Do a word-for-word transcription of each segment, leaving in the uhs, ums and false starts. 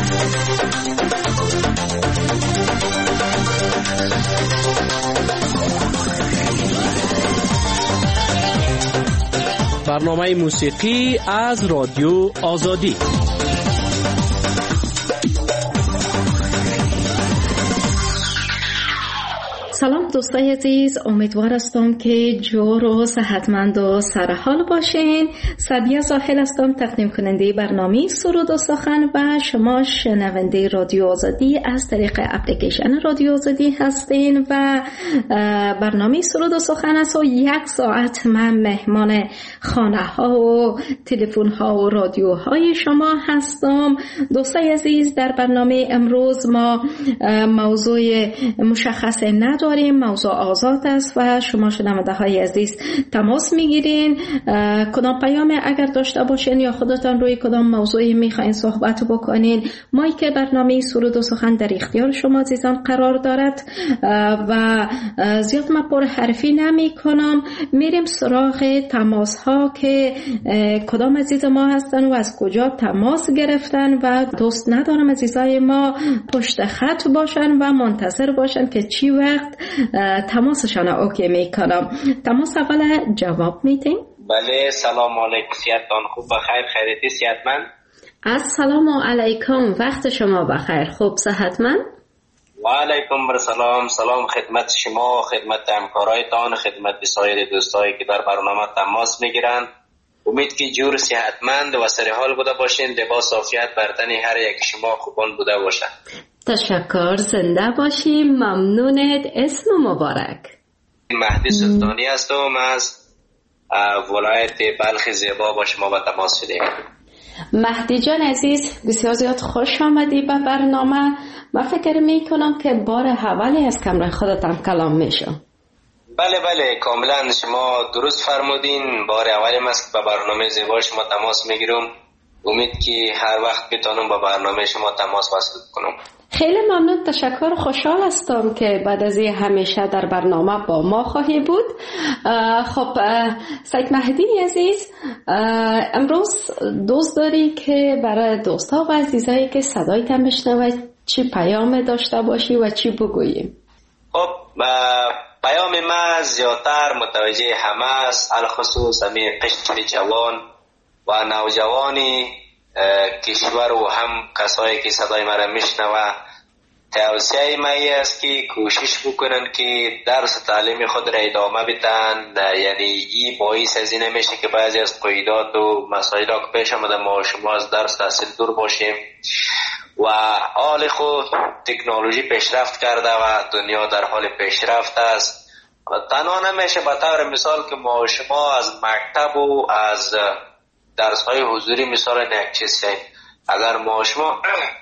برنامه موسیقی از رادیو آزادی. سلام دوستای عزیز، امیدوار هستم که جور و صحتمند و سرحال باشین. سعدیه زاهل هستم، تقدیم کننده برنامه سرود و سخن و شما شنونده رادیو آزادی از طریق اپلیکیشن رادیو آزادی هستین و برنامه سرود و سخن است و یک ساعت من مهمان خانه ها و تلفن ها و رادیو های شما هستم. دوستای عزیز، در برنامه امروز ما موضوع مشخص نداریم، موضوع آزاد است و شما شنونده های عزیز تماس میگیرین. کدام پیام اگر داشته باشین یا خودتان روی کدام موضوعی میخواین صحبت بکنین، ما که برنامه سرود و سخن در اختیار شما عزیزان قرار دارد و زیاد ما پر حرفی نمی کنم. میریم سراغ تماس ها که کدام عزیز ما هستن و از کجا تماس گرفتن و دوست ندارم عزیزای ما پشت خط باشن و منتظر باشن که چی وقت تماسشان اوکی میکنم. تماس اول جواب میتین؟ بله، سلام علیکم، سیادتان خوب بخیر، خیریتی صحتمند؟ السلام علیکم، وقت شما بخیر، خوب صحتمند؟ و علیکم سلام، سلام خدمت شما، خدمت همکارایتان، خدمت سایر دوستایی که در برنامه تماس میگیرند. امید که جور صحتمند و سرحال بوده باشین، لباس عافیت بر تن هر یک شما خوبان بوده باشه. تشکر، زنده باشی، ممنونت. اسم مبارک؟ مهدی سلطانی هستم، از ولایت بلخ زیبا با شما به تماس شدیم. مهدی جان عزیز، بسیار زیاد خوش آمدی به برنامه. من فکر می کنم که بار اولی از کمره خودتان کلام میشم. بله بله، کاملا شما درست فرمودین، بار اولیم است که به برنامه زیبا شما تماس میگیرم. امید که هر وقت بتونم با برنامه شما تماس وصل کنم. خیلی ممنون، تشکر، خوشحال هستم که بعد از این همیشه در برنامه با ما خواهی بود. خب سید مهدی عزیز، امروز دوست داری که برای دوستا و عزیزایی که صدای تم بشنوه چی پیام داشته باشی و چی بگوییم؟ خب پیام ما زیادتر متوجه همه است، الخصوص همین قشر جوان و نوجوانی کشور و هم کسایی که صدای مرا میشنوه. توصیه ما است که کوشش بکنن که درس تعلیم خود را ادامه بدن، یعنی این باعث از این میشه که بعضی از قیودات و مسائل که پیش آمده ما شما از درس تحصیل دور باشیم و حال خود تکنولوژی پیشرفت کرده و دنیا در حال پیشرفت است. تنها نمیشه به طور مثال که ما شما از مکتب و از درس های حضوری مثال یک چیز شد. اگر ما شما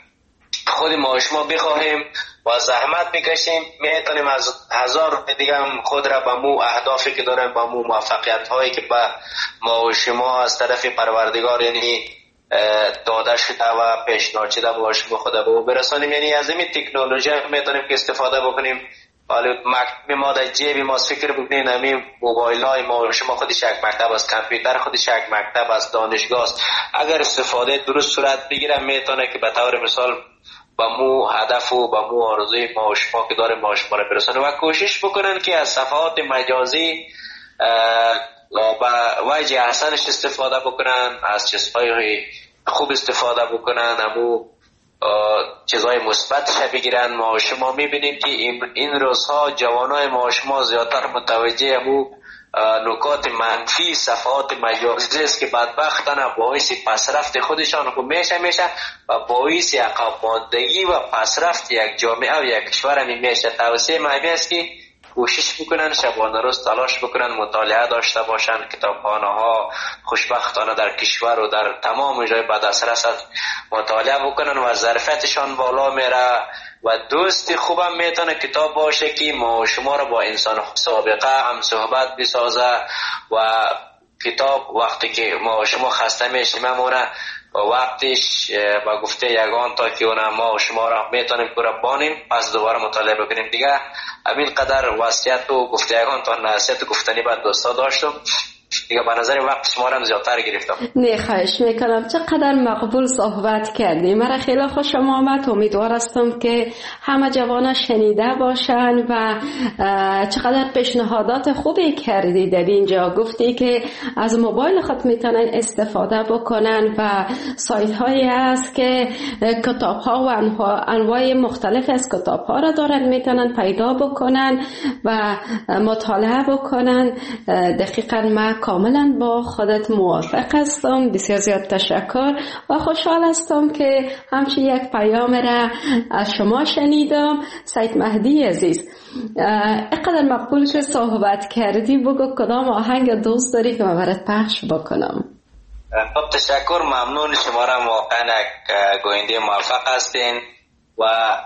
خود ما شما بخواهیم و زحمت بکشیم میتونیم از هزار دیگه هم خود را به مو اهدافی که داریم، به مو موفقیت هایی که به ما شما از طرف پروردگار یعنی داده شده و پیشنهاد شده با شما خود به برسانیم. یعنی از این تکنولوژی میتونیم که استفاده بکنیم. حالا مکتب ما در جیب ما فکر بکنین، همین موبایل های ما شما خودش یک مکتب است، کامپیوتر خودش یک مکتب است، دانشگاه است. اگر استفاده درست صورت بگیره میتونه که به طور مثال با مو هدف و با مو آرزوی ما و شما که داره ما شما را برسانه و کوشش بکنن که از صفحات مجازی با وجه احسنش استفاده بکنن، از چیزهای خوب استفاده بکنن، همو چیزهای مثبتش بگیرن. ما شما میبینیم که این روزها جوانای ما شما زیادتر متوجه همو نکات منفی صفحات مجازی است که بدبختانه باعث پسرفت خودشان خود میشه میشه و باعث عقب ماندگی و پسرفت یک جامعه و یک کشور میشه. توصیه من است که کوشش بکنن، شبانه روز تلاش بکنن، مطالعه داشته باشن، کتابخانه ها خوشبختانه در کشور و در تمام جای به دسترس مطالعه بکنن و ظرفیتشان بالا میره و دوست خوبم میتونه کتاب باشه که ما شما را با انسان سابقه هم صحبت بسازه و کتاب وقتی که ما شما خسته میشیم همونه وقتش با گفته یگان تا که اونم ما شما را میتونیم پورا بانیم پس دوباره مطالعه بکنیم دیگه. همین قدر وصیت و گفته یگان تا نصیحت گفتنی بعد دوستا داشتم دیگه به نظر وقت شما را زیادتر گرفتم. نه خواهش میکنم، چقدر مقبول صحبت کردی، مرا خیلی خوشم آمد. امیدوار هستم که همه جوانا شنیده باشن و چقدر پیشنهادات خوبی کردی در اینجا. گفتی که از موبایل خود میتونن استفاده بکنن و سایت هایی هست که کتاب ها و انواع مختلف از کتاب ها را دارن میتونن پیدا بکنن و مطالعه بکنن. دقیقا ما کاملا با خودت موافق هستم. بسیار زیاد تشکر و خوشحال هستم که همچه یک پیام را از شما شنیدم. سید مهدی عزیز، اقدر مقبول که صحبت کردی، بگو کدام آهنگ دوست داری که من برات پخش بکنم. خب تشکر، ممنون. شما را واقعا گوینده موفق هستین و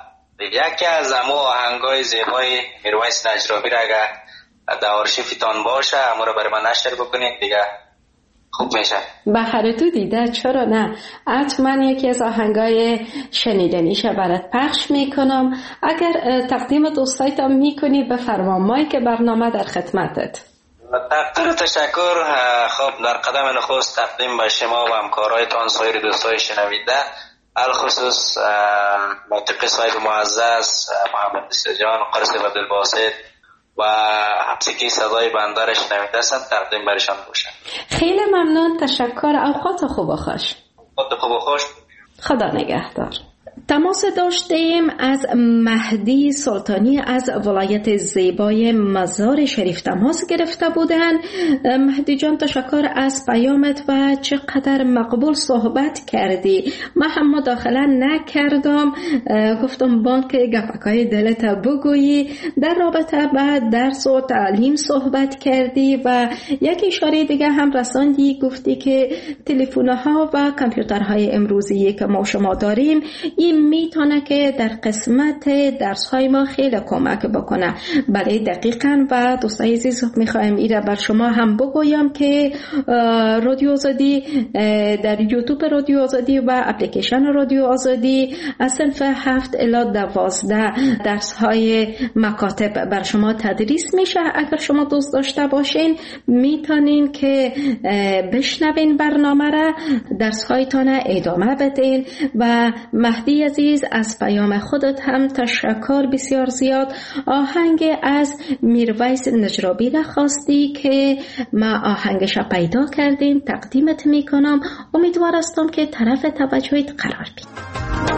یکی از امو آهنگای زیبای میرویس نجرابی را اگر در آرشیفتان باشه امو را برای من نشر بکنید دیگه خوب میشه. بخیر تو دیده، چرا نه؟ حتما یکی از آهنگای شنیدنیشه برات پخش میکنم. اگر تقدیم دوستایتم میکنی بفرما، مایک برنامه در خدمتت. تقدیر تشکر. خب در قدم نخست تقدیم به شما و همکارایتان سایر دوستای شنویده، الخصوص منطقه صاحب معزز محمد استجان قرص عبدالباسط و حبسکی صدای بنده را شنویده هستند، تقدیم برشان باشم. خیلی ممنون، تشکر. اوقات خوب و خوش. اوقات خوب و خوش. خدا نگهدار. تماس داشتیم از مهدی سلطانی از ولایت زیبای مزار شریف تماس گرفته بودن. مهدی جان تشکر از پیامت و چقدر مقبول صحبت کردی. من هم مداخله نکردم، گفتم بانک گپکای دلت بگویی. در رابطه با درس و تعلیم صحبت کردی و یک اشاره دیگه هم رساندی، گفتی که تلفن‌ها و کامپیوترهای امروزی که ما شما داریم این میتونه که در قسمت درس های ما خیلی کمک بکنه. بله دقیقاً. و دوستای عزیز میخوایم ایره بر شما هم بگویم که رادیو آزادی در یوتیوب رادیو آزادی و اپلیکیشن رادیو آزادی از صنف هفت الی دوازده درس های مکاتب بر شما تدریس میشه. اگر شما دوست داشته باشین میتونین که بشنوین برنامه را، درس هایتان ادامه بدین. و مهدی عزیز از پیام خودت هم تشکر بسیار زیاد. آهنگ از میرویس نجرابی را خواستی که ما آهنگش را پیدا کردیم، تقدیمت میکنم. امیدوار هستم که طرف توجهت قرار بید.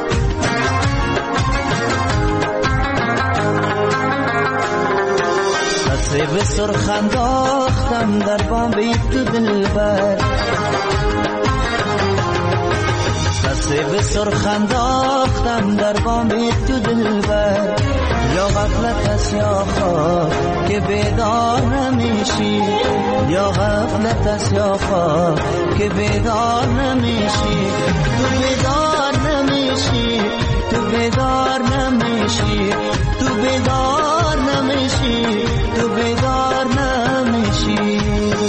به سرخ انداختم در بام تو دلبر، به سرخ انداختم در بام تو دلبر. یا غفلت است یا خواب که بیدار نمیشی، یا غفلت است یا خواب که بیدار نمیشی. تو بیدار نمیشی، تو بیدار نمیشی، تو بیدار نمیشی، تو بیدار نمیشی.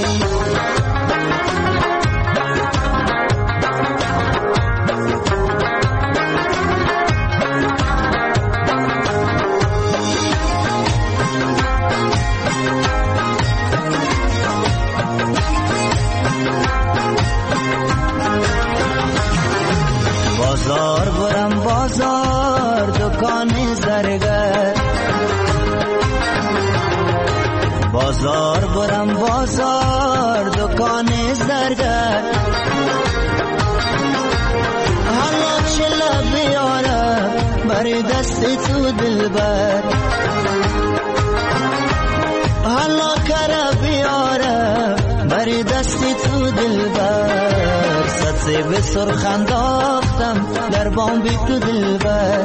بازار برم بازار دکان زرگر، بازار برم بازار دکان زرگر. حالا چلا بیارم بر دست تو دلبر، حالا کرا بیارم بر دست تو دلبر. سطح به سرخ انداختم در بام بی تو دلبر،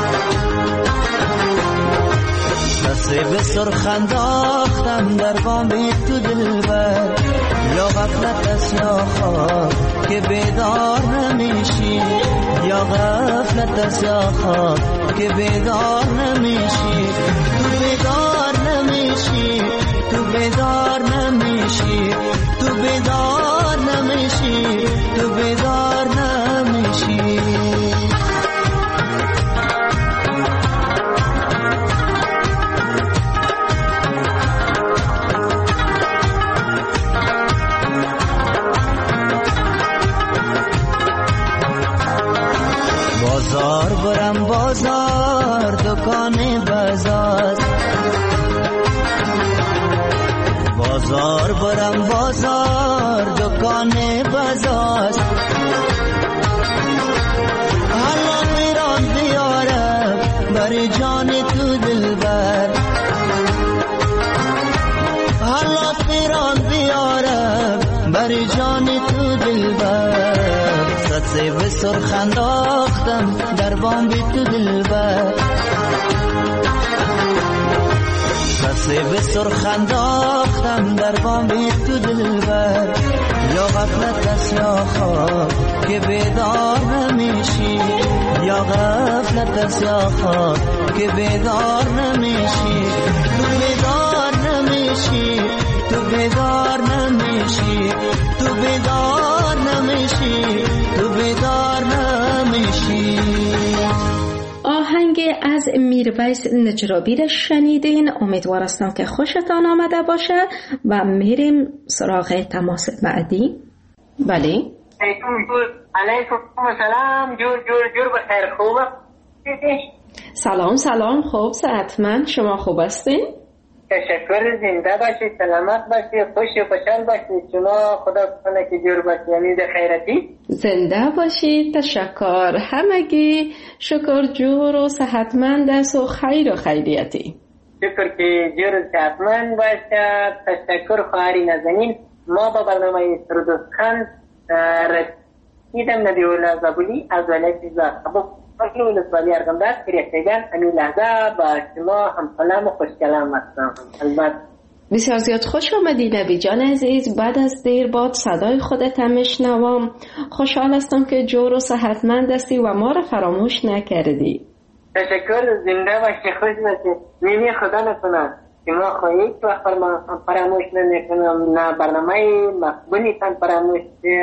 سطح به سرخ انداختم در بام بی تو دلبر. یا غفلت است یا خواب که بیدار نمیشی، یا غفلت است یا خواب که بیدار نمیشی. تو بیدار نمیشی، تو بیدار نمیشی، تو بیدار نمیشی، تو بیدار نمیشی. بازار برم بازار دکان بازار، بازار برم بازار دکان بازار، حالا میرم بیارم بر جان تو دلبر، حالا میرم بیارم بر جان تو دلبر، سه به سرخ انداختم در بام بی تو دلبر، سه به سرخ انداختم در بام بی تو دلبر، یا غفلت است یا خواب که بیدار نمیشی، یا غفلت است یا خواب که بیدار نمیشی، تو بیدار نمیشی، تو بیدار نمیشی، تو بیدار نمیشی، تو بیدار نمیشی. آهنگ از میرویس نجرابی را شنیدین. امیدوار هستم که خوشتان آمده باشه و میریم سراغ تماس بعدی. بله علیکم سلام. جور جور جور بخیر. خوبه؟ سلام سلام. خوب صحتمند. شما خوب هستین؟ تشکر. زنده باشید، سلامت باشید، خوش و خوشحال باشید. شما خدا کنه که جور باشید، یعنی ده خیرتی. زنده باشید. تشکر. همگی شکر جور و صحتمند است و خیر و خیریتی. شکر که جور و صحتمند باشد. تشکر خواهری نازنین. ما با برنامه سرودستان رسیدم نبی الله زابلی از ولایت زاخبو اصول ولسوالی ارغنداب کریختگان امی لحظه با شما هم سلام و خوش کلام هستم. البته بسیار زیاد خوش آمدی نبی جان عزیز. بعد از دیر باد صدای خودت هم میشنوم. خوشحال هستم که جور و صحتمند هستی و ما را فراموش نکردی. تشکر. زنده باشی، خوش باشی. میمی خدا نکنه که ما خواهید و فراموش نکنم، نه برنامه مقبولی تن فراموش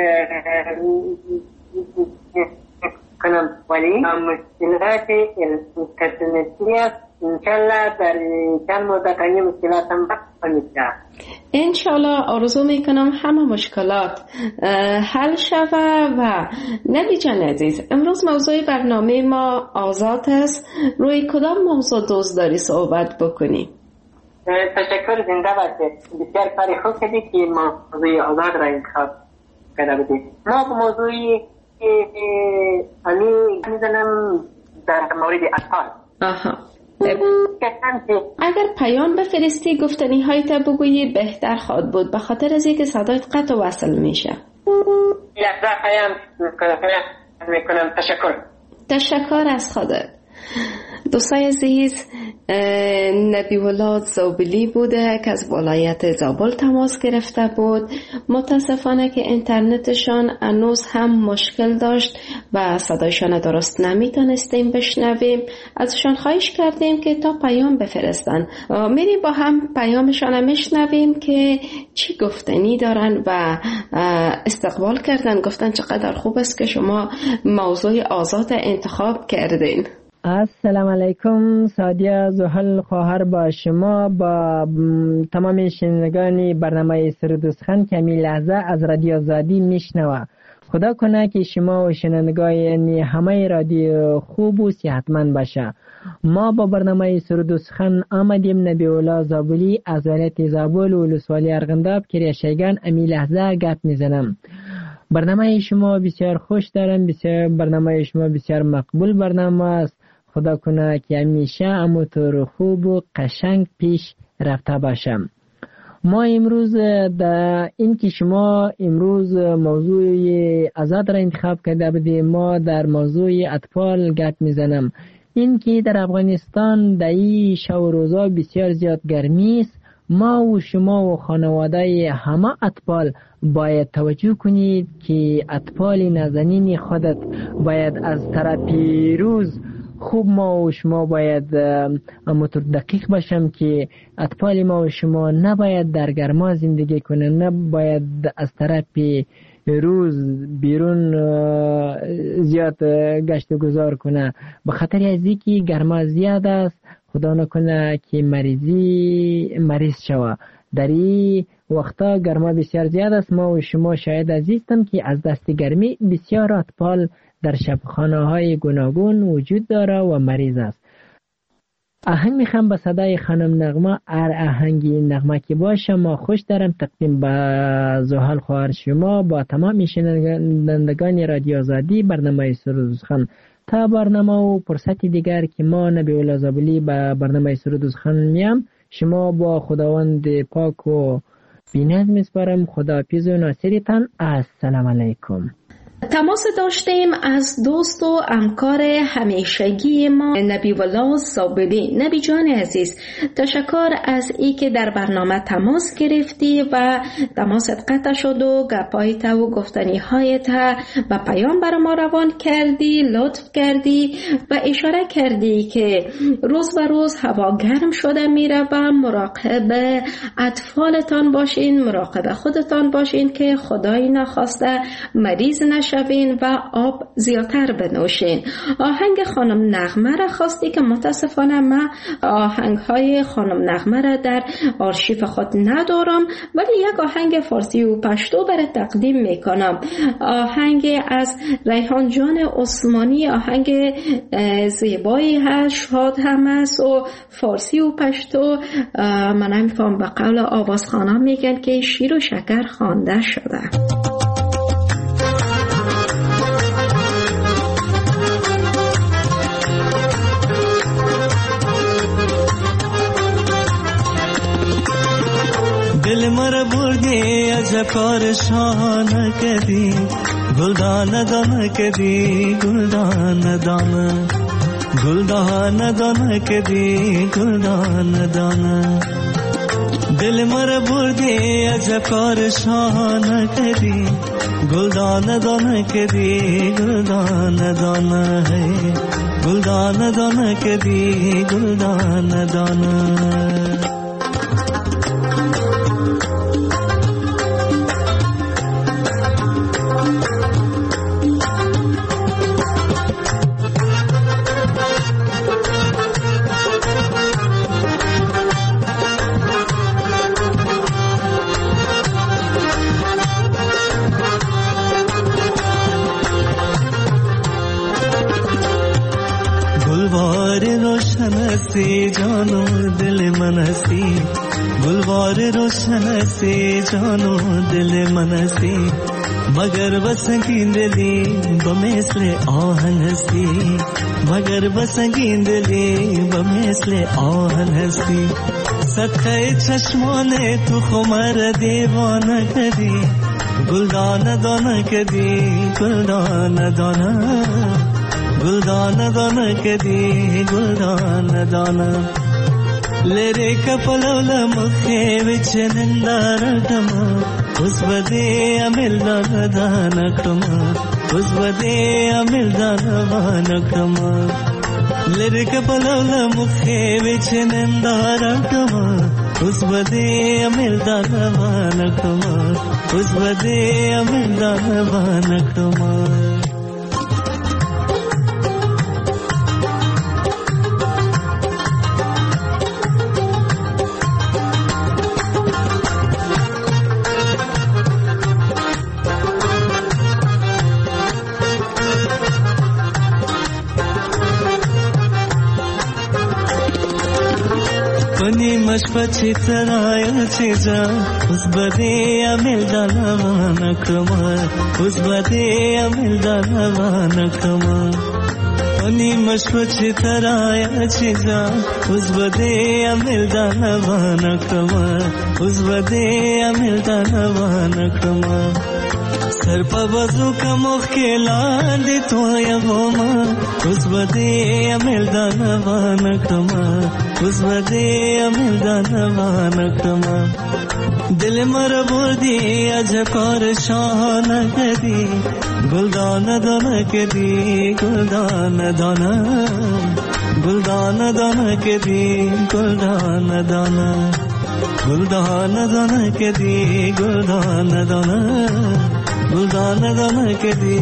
کنم، ولی مشکلات انترنتی است. انشالله در چند مدت این مشکلات هم حل میشه. انشالله آرزو میکنم همه مشکلات حل شود. و نبی جان عزیز، امروز موضوع برنامه ما آزاد است. روی کدام موضوع دوست داری صحبت بکنی؟ تشکر. زنده باشید. بسیار کاری خوب کردی که موضوع آزاد را انتخاب کرده بودید. ما به موضوعی امی میزنم در مورد اطفال. آها. اگر پیام بفرستی گفتنی های تا بگویی بهتر خواهد بود، به خاطر از اینکه صدایت قطع و وصل میشه. لحظه پیام میکنم. تشکر. تشکر از خودت. دوستای عزیز، نبی الله زابلی بوده که از ولایت زابل تماس گرفته بود. متاسفانه که اینترنتشان هنوز هم مشکل داشت و صدایشان درست نمیتونستیم بشنویم. ازشان خواهش کردیم که تا پیام بفرستن. میریم با هم پیامشان میشنویم که چی گفتنی دارن و استقبال کردن. گفتن چقدر خوب است که شما موضوع آزاد انتخاب کردین. السلام علیکم. سادیا زحل خواهر با شما با تمام شنوندگان برنامه سرودستان که می لحظه از رادیو آزادی میشنوه. خدا کنه که شما و شنوندگان همه رادیو خوب و صحتمند باشه. ما با برنامه سرودستان آمدیم. نبی الله زابلی از ولایت زابل و ولسوالی ارغنداب کریشگان امی لحظه گپ میزنم. برنامه شما بسیار خوش دارم. بسیار برنامه شما بسیار مقبول برنامه است. خدا کنه که همیشه همونطور خوب و قشنگ پیش رفته باشم. ما امروز در این که شما امروز موضوع آزاد را انتخاب کرده بودیم، ما در موضوع اطفال گپ میزنم. این که در افغانستان در این شب و روزا بسیار زیاد گرمی است. ما و شما و خانواده همه اطفال باید توجه کنید که اطفال نازنین خودت باید از طرف روز خوب ما و شما باید همونطور دقیق باشم که اطفال ما و شما نباید در گرما زندگی کنه، نباید از طرف روز بیرون زیاد گشت و گذار کنه، به خاطر از اینکه گرما زیاد است. خدا نکنه که مریضی مریض شوه. در این وقتا گرما بسیار زیاد است. ما و شما شاید عزیزتم که از دست گرمی بسیار اطفال در شبخانه های گوناگون وجود داره و مریض است. آهنگ میخوام با صدای خانم نغمه، هر آهنگی نغمه که باشه ما خوش دارم تقدیم به زحل خواهر شما با تمام شنوندگان رادیو آزادی برنامه سرودسخن. تا برنامه و فرصتی دیگر که ما نبی‌الله زابلی به برنامه سرودسخن میام، شما با خداوند پاک و بی‌نظم میسپارم. خداحافظ و ناصرتان. السلام علیکم. تماس داشتیم از دوست و همکار همیشگی ما نبی والله زابلی. نبی جان عزیز، تشکر از ای که در برنامه تماس گرفتی و تماست قطع شد و گپایت و گفتنی هایت و پیام برای ما روان کردی، لطف کردی و اشاره کردی که روز به روز هوا گرم شده میره و مراقب اطفالتان باشین، مراقب خودتان باشین که خدای نخواسته مریض نشوین و آب زیادتر بنوشین. آهنگ خانم نغمه را خواستی که متاسفانه من آهنگ های خانم نغمه را در آرشیف خود ندارم، ولی یک آهنگ فارسی و پشتو برای تقدیم میکنم. آهنگ از ریحان جان عثمانی، آهنگ زیبایی هست، شاد هم است و فارسی و پشتو. من نمیفهم به قول آوازخانه میگن که شیر و شکر خوانده شده. دل مر بردی عجب کار شان کدی، گلدان دان کدی گلدان دان، گلدان دان کدی گلدان دان. دل مر بردی عجب کار شان کدی، گلدان دان کدی گلدان دان ہے، گلدان دان کدی گلدان دان. से जानो दिल मनसी, गुलवार रोशन से जानो दिल मनसी, मगर बसंगी दिली बमेसले आहनसी, मगर बसंगी दिली बमेसले आहनसी. सखे चश्माने तू खुमर दीवान कदी, गुलदान दान कदी गुलदान दाना, गुलदान दान कदी गुलदान दाना. लेरे कपलवल मुखे विच निंदारटमा, उस बदे अमिलदान दानकमा, उस बदे अमिलदान वानकमा. लेरे कपलवल मुखे विच निंदारटमा, उस बदे अमिलदान वानकमा, उस बदे अमिलदान वानकमा. मशपची तराया चीजा, उस बदे अमिल दानवान कमा, उस बदे अमिल दानवान कमा. अनि मशपची तराया चीजा, उस बदे अमिल दानवान कमा, उस बदे अमिल दानवान कमा. सर पर वजू का मुख्किला दे तो या गोमा, उस बदे अमिल दानवान कमा, उस बदे अमिल दानवान कमा. दिल मर बोदी अजकार शान कदी, गुलदान दान कदी गुलदान दाना, गुलदान दान कदी गुलदान दाना, गुलदान दान कदी गुलदान दाना, गुलदान दान कदी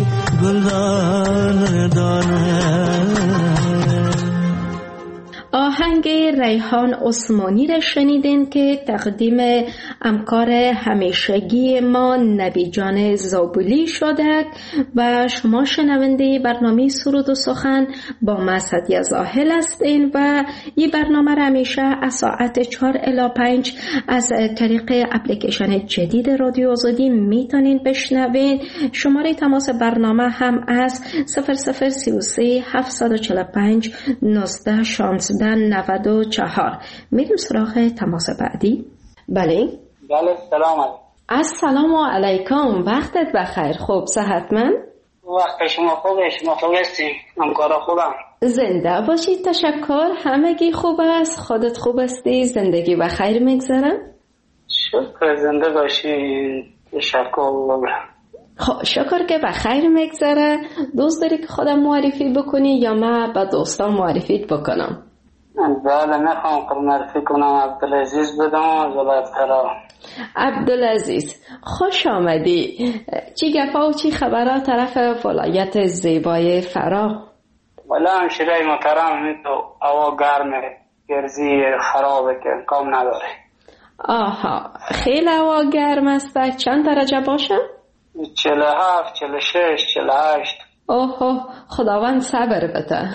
गुलदान दाना. آهنگ ریحان عثمانی را شنیدین که تقدیم همکار همیشگی ما نبی جان زابلی شده و شما شنونده برنامه سرود و سخن با ما سعدیه زاهل هستین و این برنامه را همیشه از ساعت چهار الی پنج از طریق اپلیکیشن جدید رادیو آزادی میتونین بشنوین. شماره تماس برنامه هم از صفر صفر سی و سه هفتصد و چهل و پنج نوزده شانزده نود و چهار. میریم سراغ تماس بعدی. بله بله سلام علیکم. السلام علیکم، وقتت بخیر. خوب صحتمند؟ وقت شما خوبه؟ شما خوب هستین؟ همکارا خوبم؟ زنده باشید. تشکر. همگی خوب است؟ خودت خوب هستی؟ زندگی بخیر میگذره؟ شکر زنده باشی. تشکر. خب شکر که بخیر میگذره. دوست داری که خودم معرفی بکنی یا من به دوستان معرفیت بکنم؟ بله میخوام خود معرفی کنم. عبدالعزیز بدم از ولایت فرا. عبدالعزیز خوش آمدی. چی گپا و چی خبرها طرف ولایت زیبای فرا؟ والا همشیره محترم، تو هوا گرمه، گرزی خرابه که کام نداره. آها خیلی هوا گرم است. چند درجه باشه؟ چهل و هفت، چهل و شش، چهل و هشت. اوه خداوند صبر بده.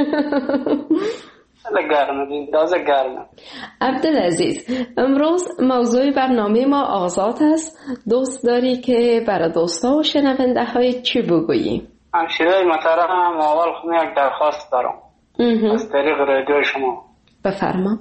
گرمه، تازه گرمه. عبدالعزیز امروز موضوع برنامه ما آزاد است. دوست داری که برای دوستا و شنونده های چی بگویی؟ همشیره محترم، اول خود یک درخواست دارم از طریق رادیو شما. بفرما.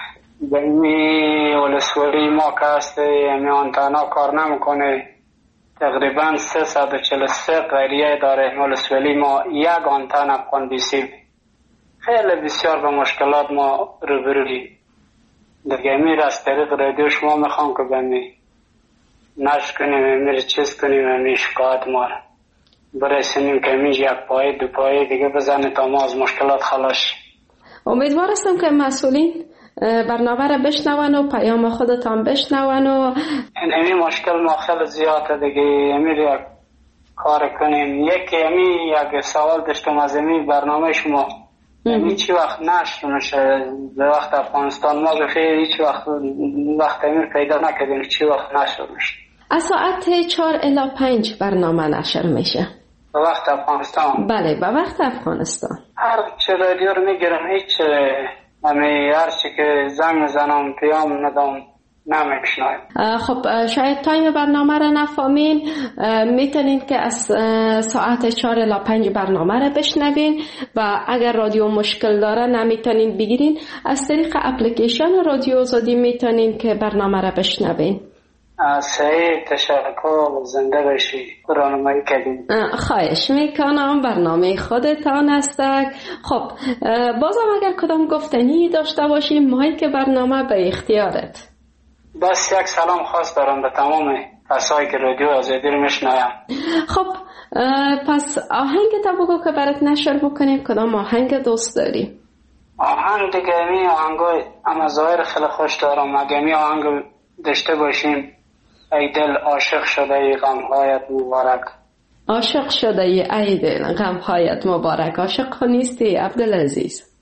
بمی ولسوالی ما که هسته یعنی آنتنا کار نمیکنه، تقریبا سیصد و چهل و سه قریه داره ولسوالی ما، یک آنتن افغان بیسیم. خیلی بسیار به مشکلات ما روبرویم. دیگه امیر از طریق رادیو شما میخوام که بمی نشر کنیم، امیر چیز کنیم، امیر شکایت ما برسونیم که امیر یک پایه دو پایه دیگه بزنه تا ما از مشکلات خلاص. امیدوار هستم که مسئولین برنامه را بشنون و پیام خودتان بشنون و این مشکل ما خیلی زیاده دیگه. امیر یک کار کنیم. یکی امیر یک سوال داشتم از امیر برنامه شما، امیر چی وقت نشر میشه به وقت افغانستان؟ ما بخیر هیچ وقت وقت امیر پیدا نکردیم چی وقت نشر میشه. از ساعت چهار الی پنج برنامه نشر میشه به وقت افغانستان. بله به وقت افغانستان. هر چه رادیو رو میگیرم هیچ امی هر چی که زنگ میزنم پیام ندام نمیشنایم. خب شاید تایم برنامه را نفهمین. میتونین که از ساعت چهار الی پنج برنامه را بشنوین و اگر رادیو مشکل داره نمیتونین بگیرین، از طریق اپلیکیشن رادیو آزادی میتونین که برنامه را بشنوین. صحیح، تشکر. زنده باشی. راهنمایی کردین. خواهش میکنم. برنامه خودتان است. خب بازم اگر کدام گفتنی داشته باشی مایک برنامه به اختیارت. بس یک سلام خاص دارم به تمام کسایی که رادیو آزادی رو میشنویم. خب پس آهنگ تا بگو که برات نشر بکنیم. کدام آهنگ دوست داری؟ آهنگ دیگه می آهنگای اما ظاهر خیلی خوش دارم. اگه می آهنگ داشته باشیم، ای دل عاشق شده ای غمهایت مبارک. عاشق شده ای دل غمهایت مبارک. عاشق نیستی عبدالعزیز؟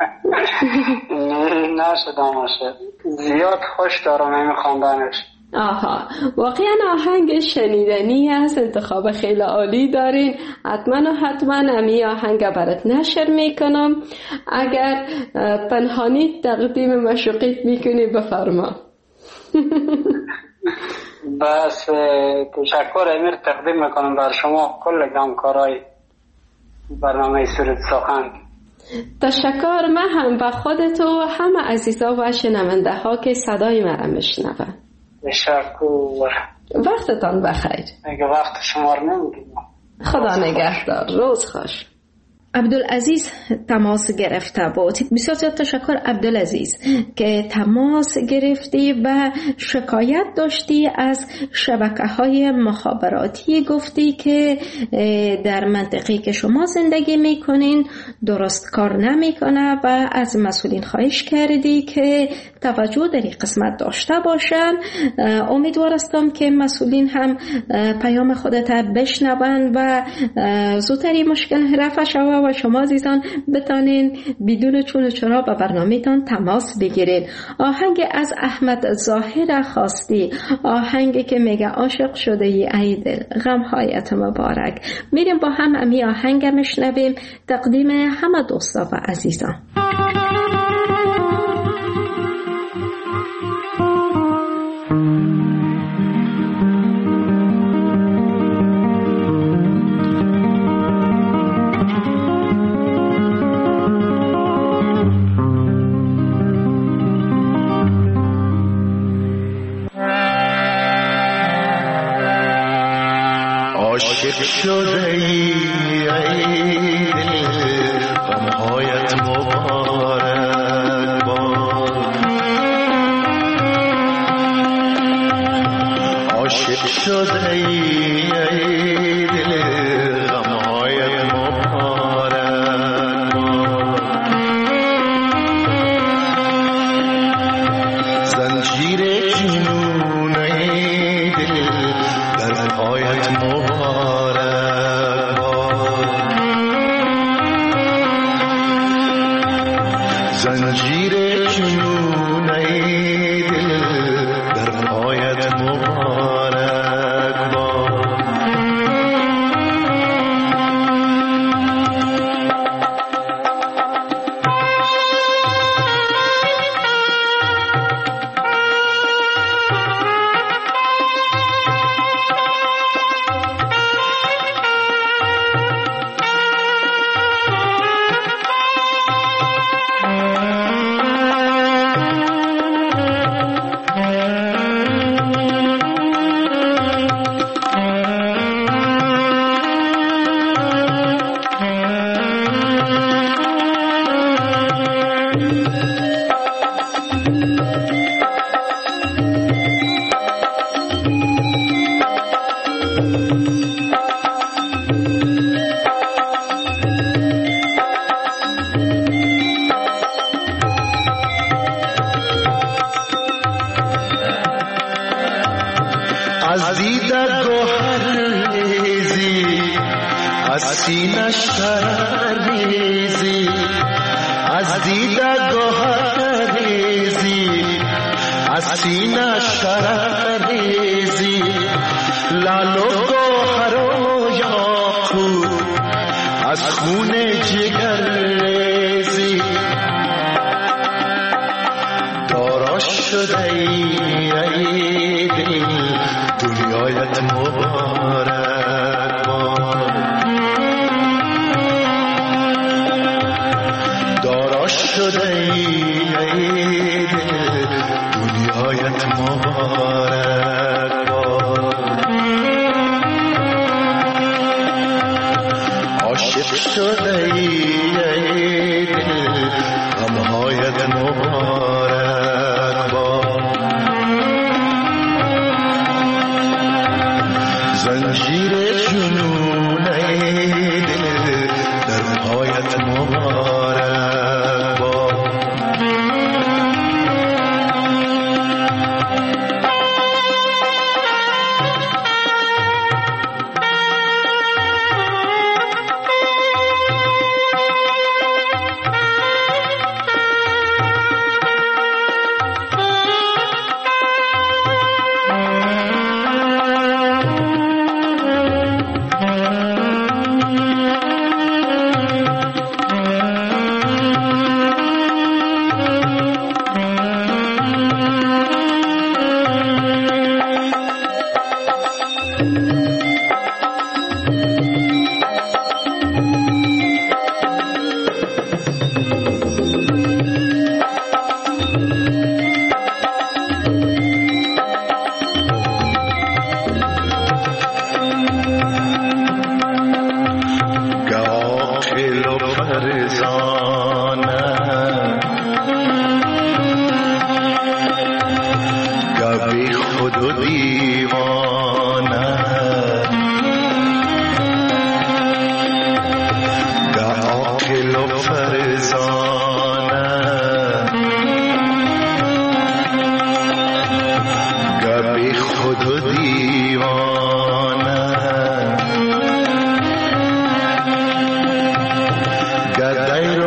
نه شدم عاشق. زیاد خوش دارم این خواندنش. آها واقعا آهنگ شنیدنی است. انتخاب خیلی عالی دارین. حتما و حتما امی آهنگ برات نشر میکنم. اگر پنهانی تقدیم مشوقیت میکنی بفرما. بس تشکر امیر تقدیم میکنم بر شما کل همکارای برنامه سرود سخن. تشکر. من هم به خودت و همه عزیزا و شنونده ها که صدای مرا میشنون. تشکر. وقتتان بخیر. اگه وقت شما رو نمیگیم. خدا نگهدار. روز خوش. عبدالعزیز تماس گرفته بود. بسیار زیاد تشکر عبدالعزیز که تماس گرفتی و شکایت داشتی از شبکه‌های مخابراتی. گفتی که در منطقه‌ای که شما زندگی میکنین درست کار نمیکنه و از مسئولین خواهش کردی که توجه در این قسمت داشته باشن. امیدوار هستم که مسئولین هم پیام خودت بشنون و زودتر این مشکل رفع شود و و شما عزیزان بتانین بدون چون و چرا به برنامه‌تان تماس بگیرید. آهنگ از احمد ظاهر خواستی، آهنگی که میگه عاشق شده ای ای دل غم‌هایت مبارک. میریم با هم امی آهنگ میشنویم، تقدیم همه دوستا و عزیزان. عاشق شده ای ای دل غمهایت مبارک باد، عاشق شده ای ای دل غمهایت مبارک باد، زنجیر جنون ای دل در پایت مبارک باد، زنجیر جنون ای دل در پایت مبارک باد. از دیدن گوهر ریزی، از سینه شرر ریزی، از دیدن گوهر ریزی، از سینه شرر ریزی، لال و گوهر و یاقوت از خون جگر ریزی، دارا شده ای دل دنیایت مبارک باد، دارا شده ای دل دنیایت مبارک باد، عاشق شده ای دل غمهایت مبارک باد، زنجیر جنون ای دل در پایت مبارک باد.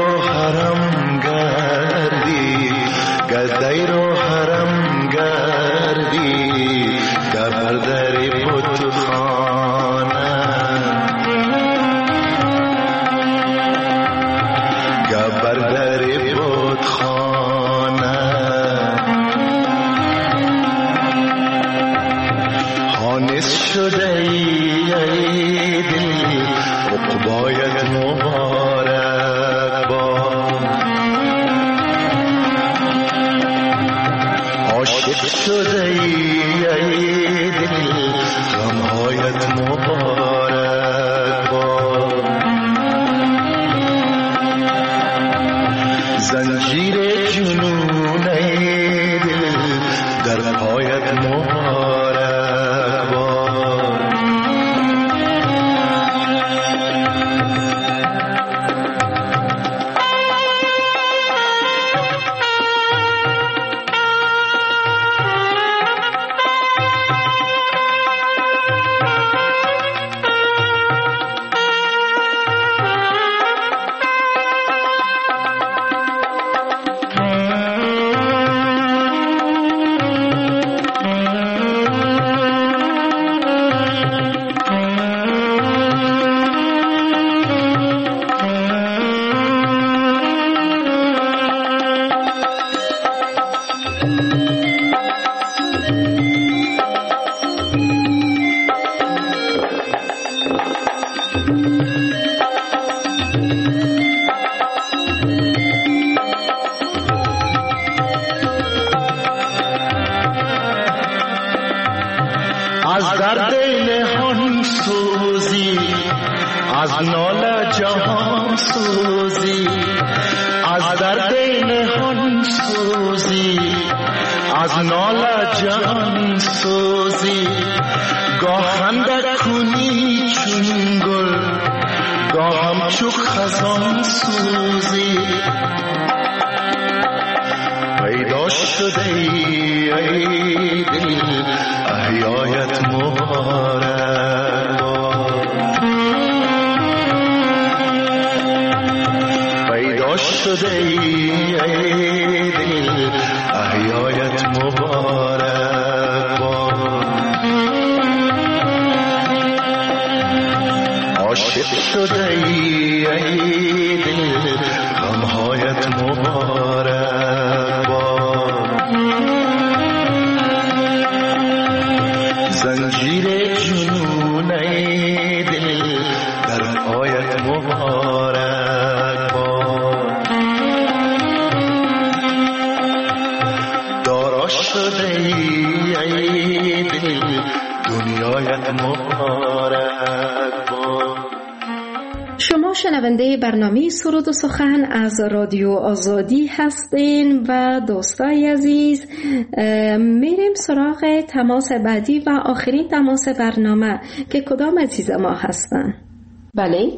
رو حرم گردی گدای رو حرم گردی گر بر در بتخانه گر بر در بتخانه حانس شده ای ای دل عقبایت مبارک باد عاشق شده ای ای دل غمهایت مبارک باد زنجیر جنون ای دل در پایت مبارک باد از درد نهان سوزی از ناله جهان سوزی از درد نهان سوزی از ناله جهان سوزی گاه خنده کنی چون گل گاه همچو خزان سوزی پیدا شده ای ای دل احیایت مبارک پیدا شده ای ای دل احیایت مبارک عاشق شده ای ای دل غمهایت مبارک زنجیر جنون ای دل در پایت مبارک باد دارا شده ای ای دل دنیایت مبارک باد. شما شنونده برنامه سرود و سخن از رادیو آزادی هستین و دوستای عزیز میریم سراغ تماس بعدی و آخرین تماس برنامه که کدام عزیز ما هستن؟ بله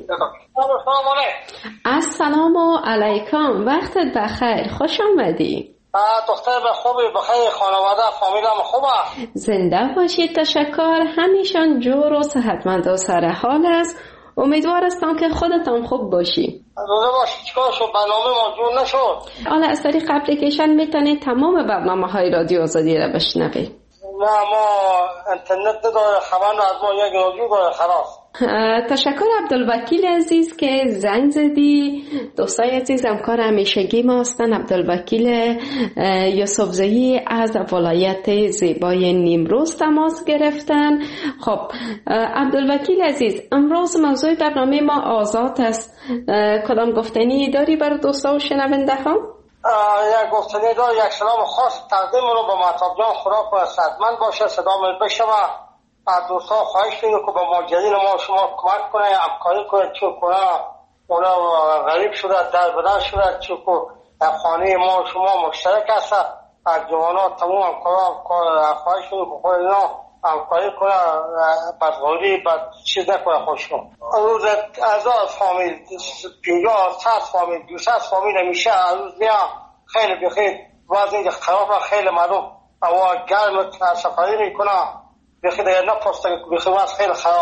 السلام علیکم وقتت بخیر خوش آمدی دختر به خوبی بخیر خانواده فامیلم خوبه زنده باشید تشکر همیشان جور و صحتمند و سر حال است امیدوار هستم که خودتان خوب باشی. روزه باشی چیکار شد برنامه ما جور نشد. حالا از طریق اپلیکیشن میتونید تمام برنامه های رادیو آزادی را بشنوید. نه ما اینترنت نداره خبر از ما یک رادیو داره خلاص. تشکر عبدالوکیل عزیز که زنگ زدی. دوستای عزیز همکار همیشگی ما هستن عبدالوکیل یوسفزئی از ولایت زیبای نیمروز تماس گرفتن. خب عبدالوکیل عزیز امروز موضوع برنامه ما آزاد است. کدام گفتنی داری برای دوستا و شنونده ها؟ یک گفتنی دار یک سلام خاص تقدیم رو به مهتاب جان خدا کنه صحتمند باشه صدا من بشنوه از دوستا خواهش می‌کنم که به ماجرین ما شما کمک کنه همکاری کنه چون کنه اونا غریب شده در بدر شده چون که خانه ما شما مشترک هست از جوانات تمام همکارا خواهش می‌کنم که خود اینا همکاری کنه بدغوری بد چیز نکنه خوشم روز از فامیل پینجاه صد فامیل دویست فامیل همیشه روز میا خیلی بخیر وضعی خراب خیلی مردم هوا گرم سفری میکنه بخیر دیگه نپرسته که بخیر وضع خیلی خرابه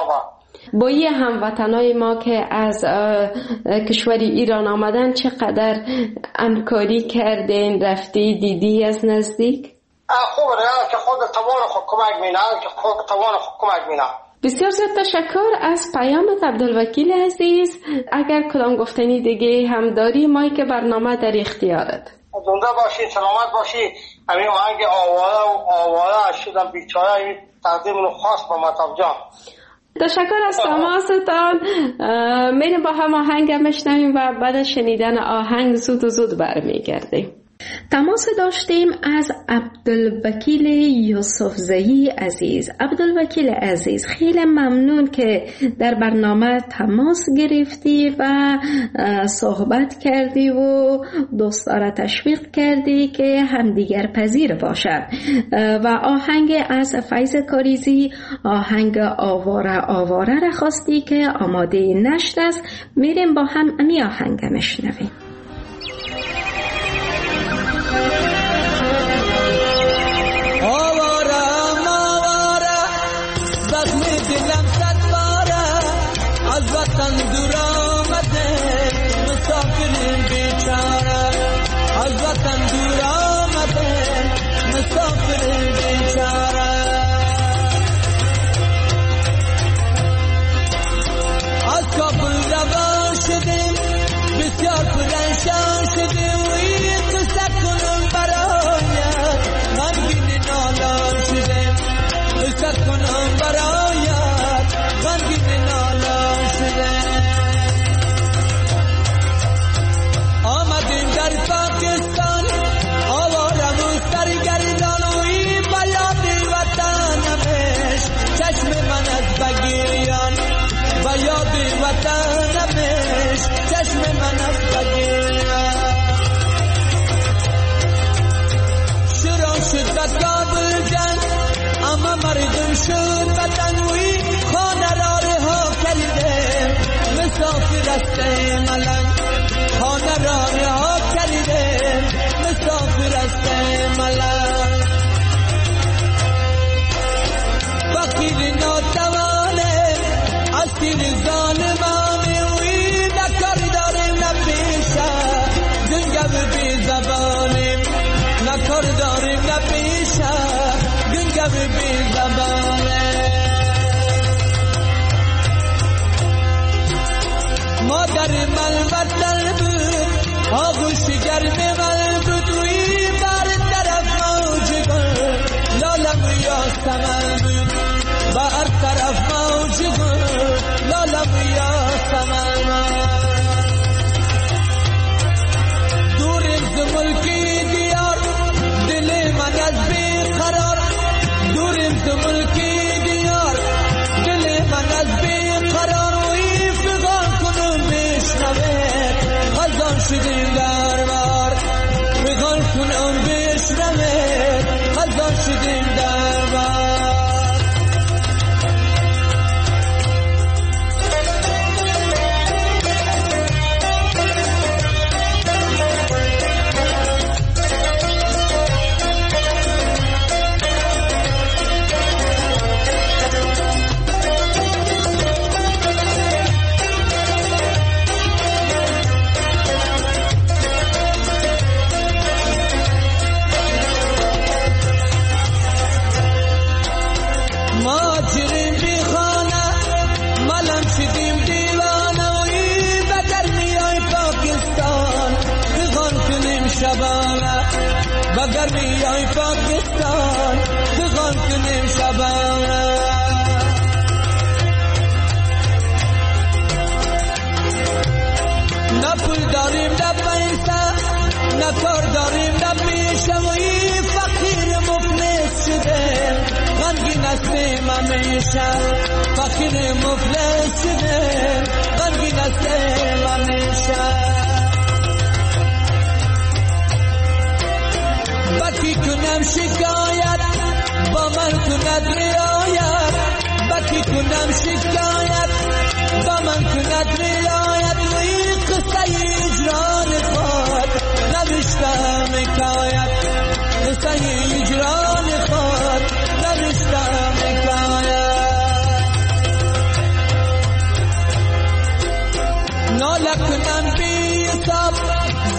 با یه هموطنای ما که از کشور ایران آمدن چقدر همکاری کردین، رفتی دیدی از نزدیک؟ خوب راه که خود توان خود کمک می‌کنه که خود توان خود کمک می‌کنه. بسیار زیاد تشکر از پیامت عبدالوکیل عزیز. اگر کدام گفتنی دیگه هم داری مایی که برنامه در اختیارت. زنده باشی، سلامت باشی. همین آهنگ آواره و آواره شدم بیچاره این تقدیم رو خاص با مطاب جان. تشکر از تماستان. میریم با هم آهنگ مشنویم و بعد از شنیدن آهنگ زود و زود برمیگردیم. تماس داشتیم از عبدالوکیل یوسفزئی عزیز. عبدالوکیل عزیز خیلی ممنون که در برنامه تماس گرفتی و صحبت کردی و دوستان تشویق کردی که همدیگر پذیر باشد و آهنگ از فیض کاریزی، آهنگ آواره آواره را خواستی که آماده نشت است. میریم با هم امی آهنگ مشنویم.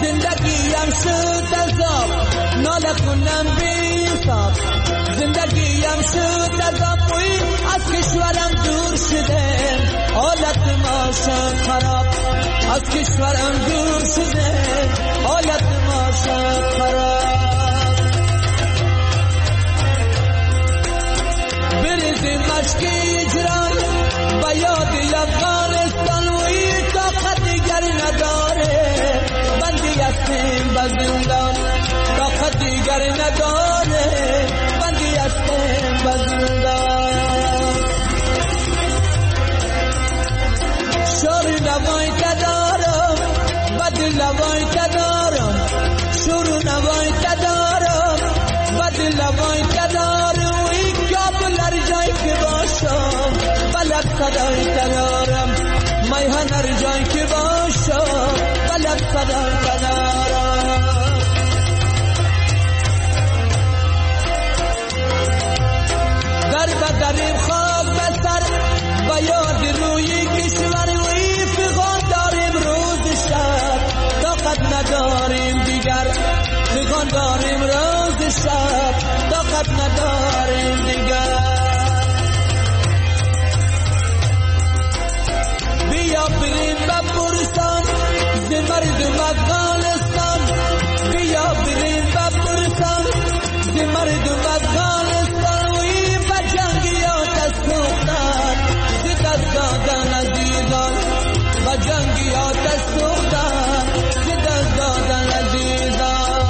زندگیم شد عذاب ناله کنم بی حساب زندگیم شد عذاب وی از کشورم دور شده حالت ما شد خراب از کشورم دور شده حالت ما شد خراب بریزیم مشک اجران با یاد افغانستان وی طاقت دیگر نداره بندی هستیم به زندان طاقت دیگر نداره بندی هستیم به زندان شور نوای تدارم بد لوای تدارم شور نوای تدارم بد لوای تدارم وی کابل هر جای که باشم بلد صدای تدارم میهن هر جای که باشم بلد صدای تدارم در بدریم خواب بسر و یاد روی کشور وی فغان داریم روز شب طاقت نداریم دیگر فغان داریم روز شب طاقت نداریم دیگر بیا بریم به پرستان ز مردم افغانستان بیا بریم به پرستان ز مردم افغانستان وی به جنگیات سوختن ز دست دادن عزیزان به جنگیات سوختن ز دست دادن عزیزان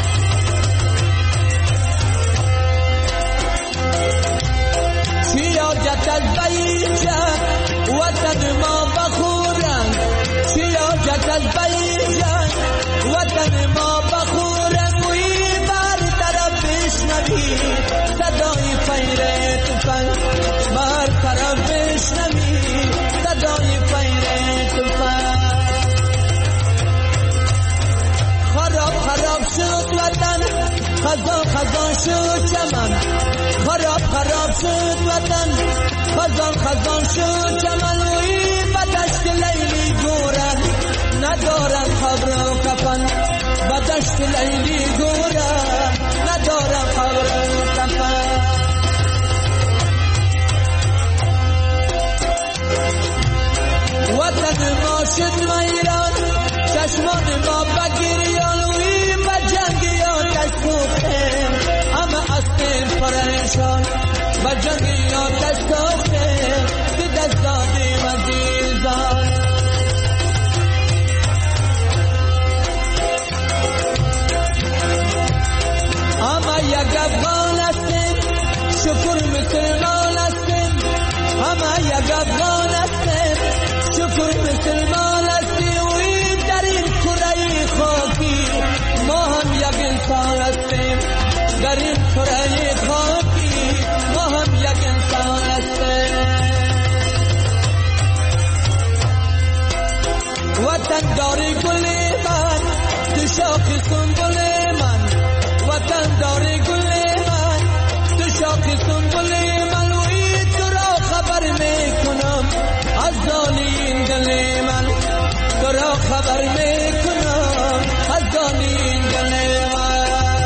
چی حاجت از بیجت وطن ما بخورن چی حاجت از بیجت وطن ما بخورن وی بر طرف بشنوی صدای فیر تفنگ بر طرف بشنوی صدای فیر تفنگ خراب خراب شد وطن خزان خزان شد چمن خراب خراب شد وطن خزان خزان شد چمن وی بدشت لیلی گورن ندارن خبر و کفن بدشت لیلی گورن ندارن خبر و کفن وطن ما شد میران چشمان ما بگیریان وی بجنگیان دستوخته همه استیم پریشان بجنگیان دستوخته که دست دادیم عزیزان همه یک افغان هستیم شکر مسلمان هستیم همه یک افغان هستیم شکر مسلمان هستیم وی در این کره خاکی ما هم یک انسان هستیم در این کره خاکی ما هم یک انسان هستیم وطن داری گل من تو شاخ سنبل من وطن داری گل من تو شاخ سنبل من وی تو را خبر میکنم از دانی دل من تو را خبر میکنم از دانی دل من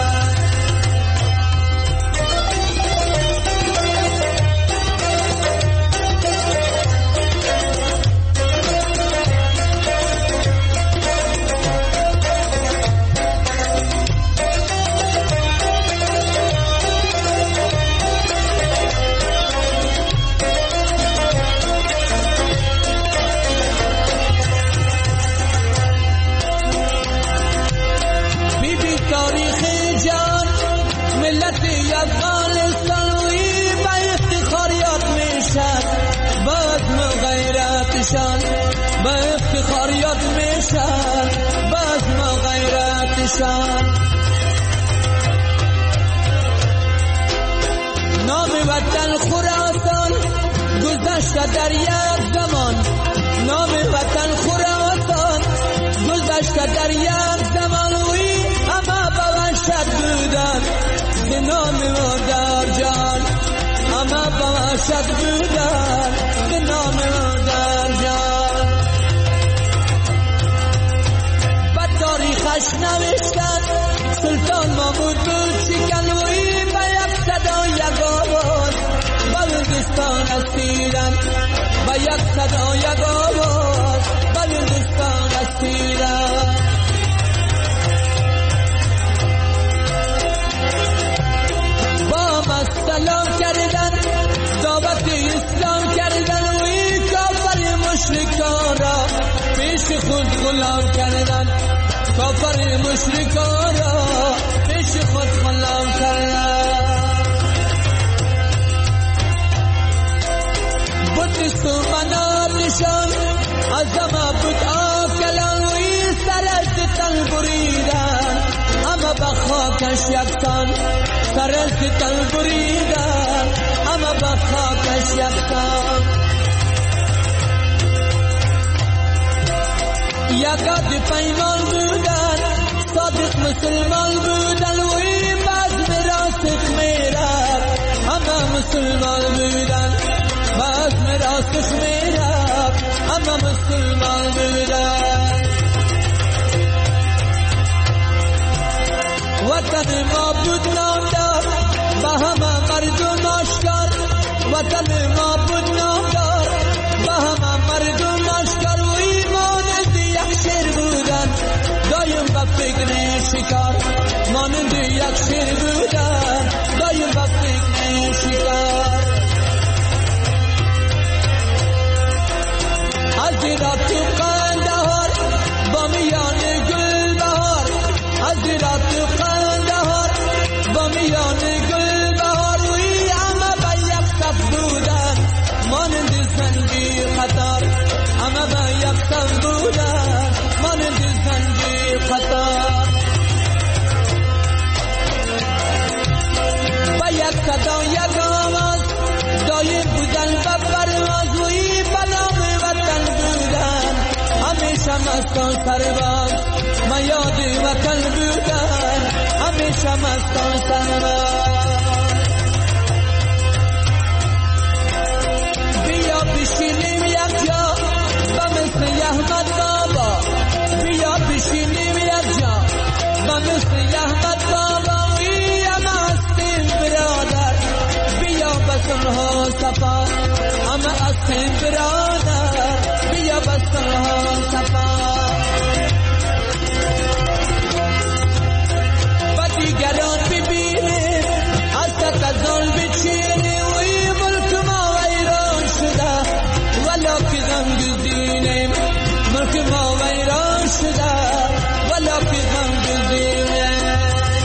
با افتخار یاد میشن باز ما غیرتشان نام وطن خراسان گذشته در یک زمان نام وطن خراسان گذشته در یک زمان وی همه با وحشت بودن به نام مادر جان همه با وحشت بودن به نام مادر جان نقش نوشتن سلطان محمود بود شکنوی به یک صدا یک آواز بلوچستان اسیرن به یک صدا یک آواز بلوچستان اسیرن با ما سلام کردن دعوت اسلام کردن و این کافر مشرکان را پیش خود غلام کردن کافر مشرکان را پیش خود غلام کردن بودست و مناتشان از همه بود آکلان و این سرست تن بریدن همه بخاکش یکسان سرست تن بریدن همه بخاکش یکسان یکاد پیمان بودن صادق مسلمان بودن و این بعض راست میرد همه مسلمان بودن بعض راست میرد همه مسلمان بودن وطن ما بود نامدار به همه مردم آشکار وطن ما بود نامدار به همه مردم آشکار و ایمان یک شیر بودن دایم به فکر شکار مانند یک شیر بودن دایم به فکر شکار از رات قندهار با میان گل بهار از رات قندهار با میان گل بهار وی همه به یک صف بودن مانند زنجیر قطار همه به یک صف بودن مانند زنجیر قطار با یک صدا یک آواز دایر بودن به پرواز وی بنام وطن بودن همیشه مستان سرباز میاد وطن بودن همیشه مستان سرباز بیا بشینیم یک جا به مثل احمد بابا بیا بشینیم یک جا به مثل احمد بابا وی همه هستیم برادر بیا بسنها صفا همه هستیم برادر بیا بسنها صفا و دیگران ببینیم از تکزان بچینیم و این ملک ما ویران شده ولا که غم گزینیم ملک ما ویران شده ولا که غم گزینیم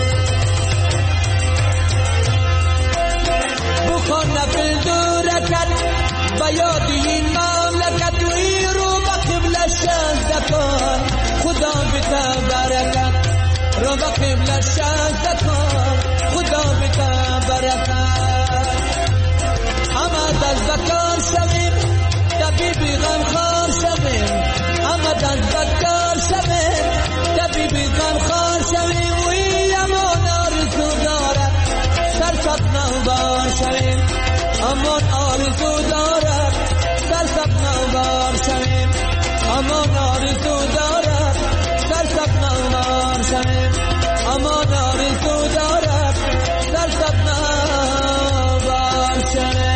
بخون نفل دورکت و یاد این مملکت و این رو به قبل شهد کن خدا بتا برکت رو به قبل شهد کن خدا بتا برکت همه دست بکار شویم طبیبی غمخوار شویم همه دست بکار شویم طبیبی غمخوار شویم و این امان آرزو دارد سرسب نوبار شویم امان آرزو دارد سرسب نوبار شویم امان آرزو دارد سرسب نوبار شویم امان آرزو دارد سرسب نوبار شویم.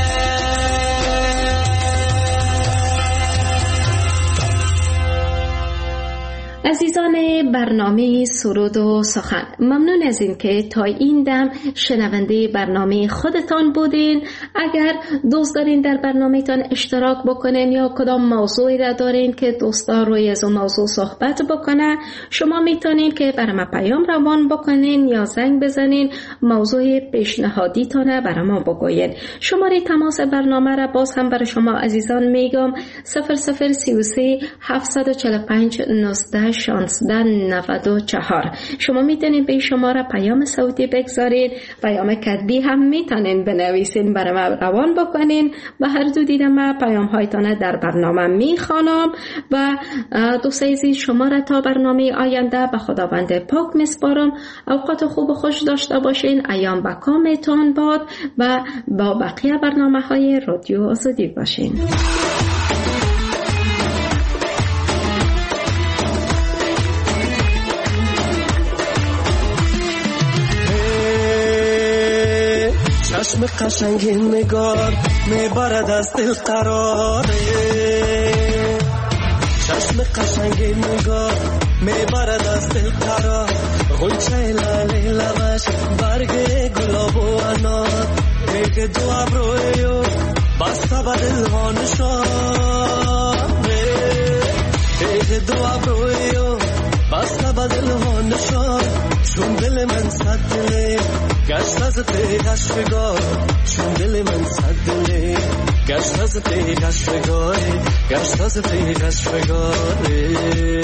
عزیزان برنامه سرود و سخن، ممنون از این که تا این دم شنونده برنامه خودتان بودین. اگر دوست دارین در برنامه تان اشتراک بکنین یا کدام موضوعی را دارین که دوستان روی از اون موضوع صحبت بکنن، شما میتونین که برام پیام روان بکنین یا زنگ بزنین موضوع پیشنهادی تانه برام بگوین. شماره تماس برنامه را باز هم برای شما عزیزان میگم صفر صفر سی و سه هفتصد و چهل و پنج نوزده شانزده نود و چهار. شما میتونید به شماره پیام صوتی بگذارید، پیام کتبی هم میتونید بنویسین برام روان بکنین و هر دو دیدم پیام هایتان در برنامه میخوانم. و دوست عزیز شما را تا برنامه آینده به خداوند پاک میسپارم. اوقات خوب و خوش داشته باشین، ایام به کامتان باد و با بقیه برنامه های رادیو آزادی باشین. چشم قشنگ نگار میبرد از دل قراره، چشم قشنگ نگار میبرد از دل قرار، غنچه لاله لبش برگ گلاب و انار، یک دو ابرویو بسته به دل ها نشانه، یک دو ابرویو بسته به دل ها نشان، چون دل من صد دله گشت از تیغش فگار، چون دل من صد دله گشت از تیغش فگار، گشت از تیغش فگاره.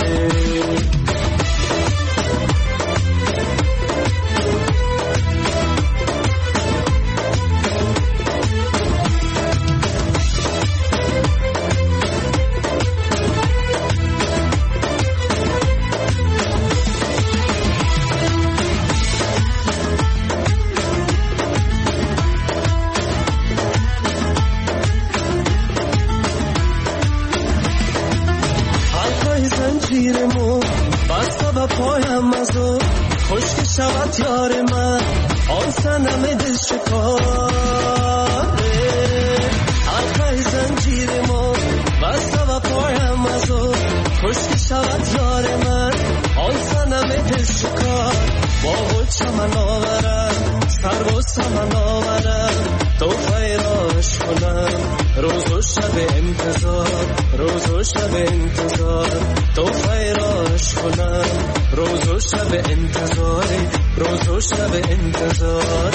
خشک شود یار من آن صنم دل شکاره، حلقه زنجیر ما بسته و پایم از او، خشک شود یار من آن صنم دل شکار، با خود چمن آورم سر و سمن آورم، توفه راش کنم روز و شب انتظار، روز و شب انتظار، توفه راش کنم روز و شب انتظار، روز و شب انتظار.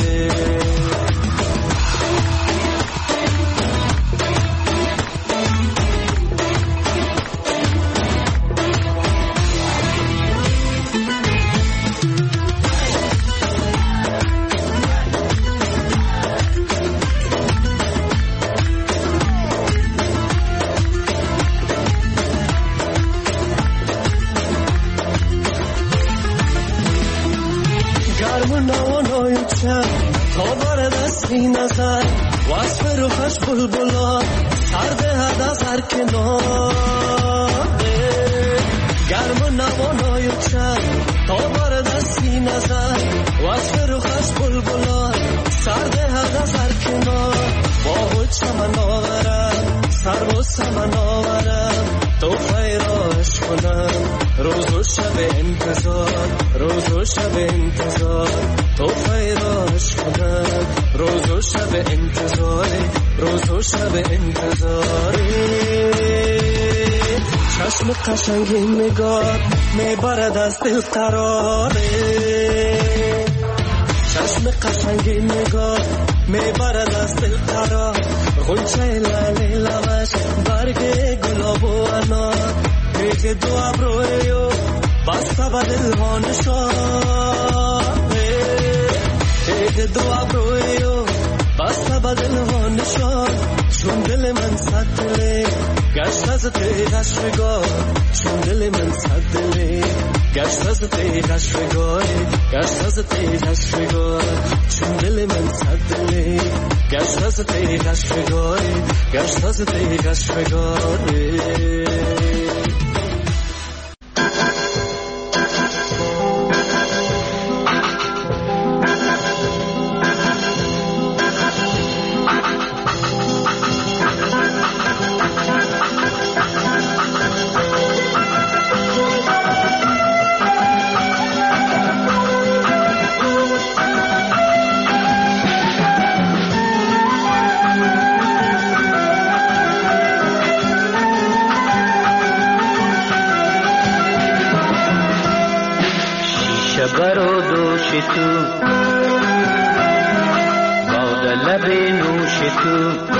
تا بارد از این نظر وصف روحش بلبلان سرده هد از هر کناره، گرم و نوانای و چند تا بارد از این نظر وصف روحش بلبلان سرده هد از هر کنار، با خود چمن آورم سر و سمن آورم، توفه راش کنم روز و شب انتظار، روز و شب انتظار، توفه راش کنم روز و شب انتظار، روز و شب انتظار. چشم قشنگ نگار میبرد از دل قراره، چشم قشنگ نگار میبرد از دل قرار، غنچه لاله لبش برگ گلاب و انار، یک دو ابرویو بسته به دل ها نشانه، یک دو ابرویو بسته به دل ها نشان، چون دل من صد دله گشت از تیغش فگار، چون دل من صد دله گشت از تیغش فگار، گشت از تیغش فگار، چون دل من صد دله گشت از تیغش فگار، گشت از تیغش فگاره. برو دوش تو باد لب نوش تو،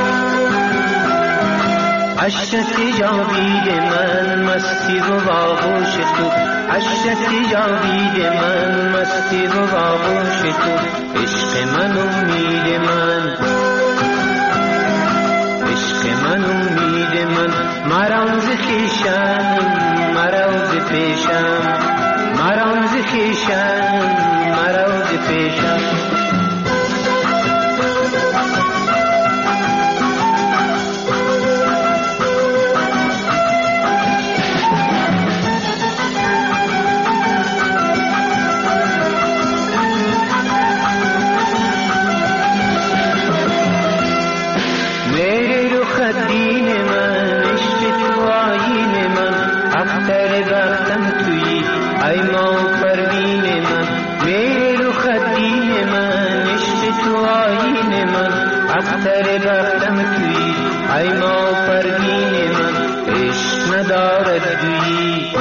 عشقی جاوید من مستی و باغوش تو، عشقی جاوید من مستی و باغوش تو، عشق من امید من، عشق من امید من، مراز خیشم مراز پیشم، مراز خیشم مراز پیشم. مهتر بختم تویی ای ما پروین من عشق ندارد دویی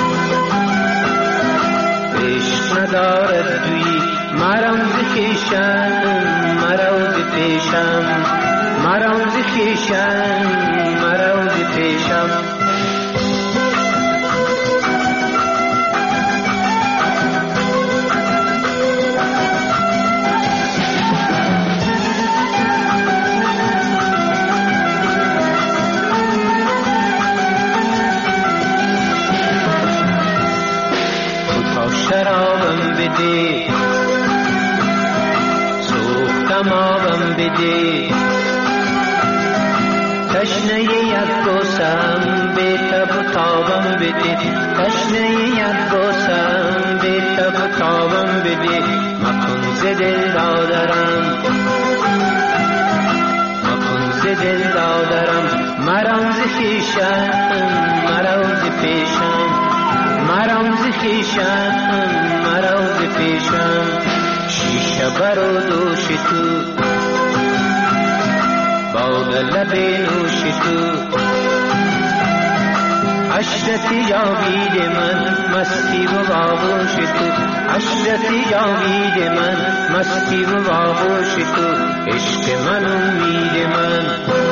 عشق ندارد دویی مرام ز خویشم مرام ز پیشم مرام ز خویشم مرام ز پیشم شرابم بده سوختم آبم بده تشنه یک بوسم به تب و تابم بده تشنه یک بوسم به تب و تابم بده مکن ز دل دادرم مکن ز دل دادرم مرام ز خویشم مرام ز پیشم مرام ز خویشم مرام ز پیشم شیشه بر و دوش تو باغ لب نوش تو عشرت جاوید من مستی و آغوش تو عشرت جاوید من مستی و آغوش تو عشق من امید من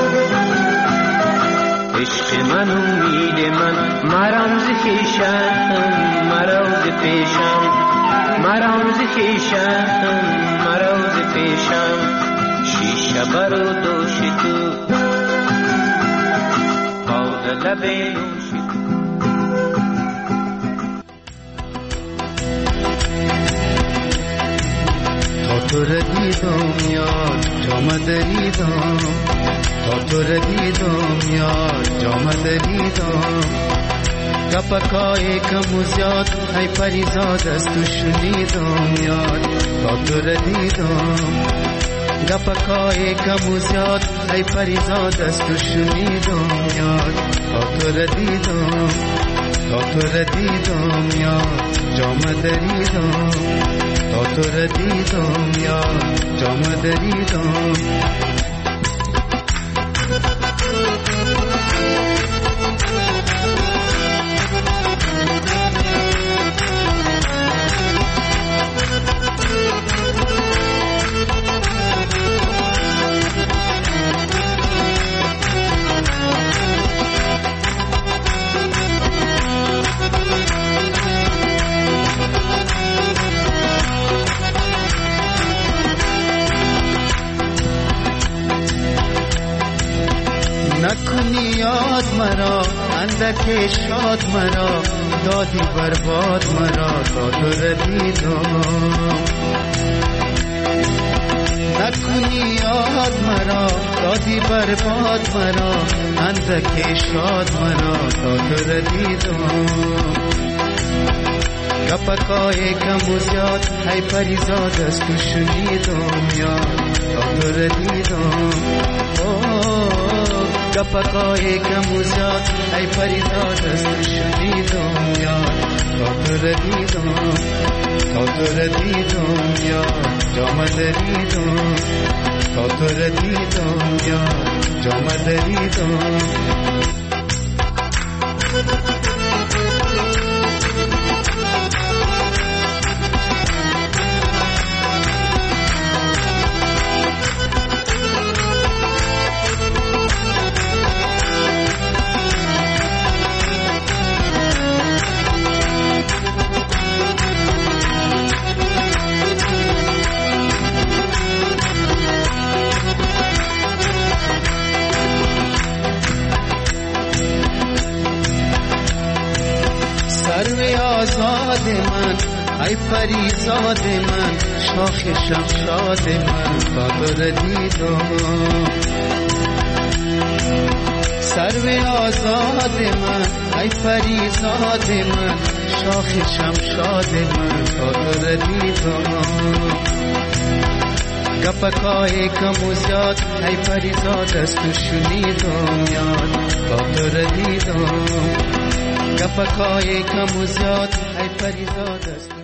عشق من امید من مرام ز خویشم مرام ز پیشم مرام ز خویشم مرام ز پیشم شیشه بر و دوش تو باغ لب نوش تا تو را دیدم یار جام دریدم تا تو را دیدم یار جام دریدم گپکای کم و زیاد ای پریزاد از تو شنیدم یار تا تو را دیدم گپکای کم و زیاد ای پریزاد از تو شنیدم یار تا تو را دیدم تا تو را دیدم یار جام دریدم تا تو را دیدم یار جام دریدم نکنی یاد مرا اندک شاد مرا دادی برباد مرا تا تو را دیدم نکنی یاد مرا دادی برباد مرا اندک شاد مرا تا تو را دیدم گپکای کم و زیاد ای پریزاد از تو شنیدم یار تا تو را دیدم گپکای کم و زیاد ای پریزاد از تو شنیدم یار تا تو را دیدم تا تو را دیدم یار جام دریدم تا تو را دیدم یار جام دریدم آزاد من ای پریزاد من شاخ شمشاد من تا تو را دیدم سرو آزاد من ای پریزاد من شاخ شمشاد من تا تو را دیدم گپکای کم و زیاد ای پریزاد از تو شنیدم یاد تا تو را دیدم گپکای کم و زیاد ای پریزاد است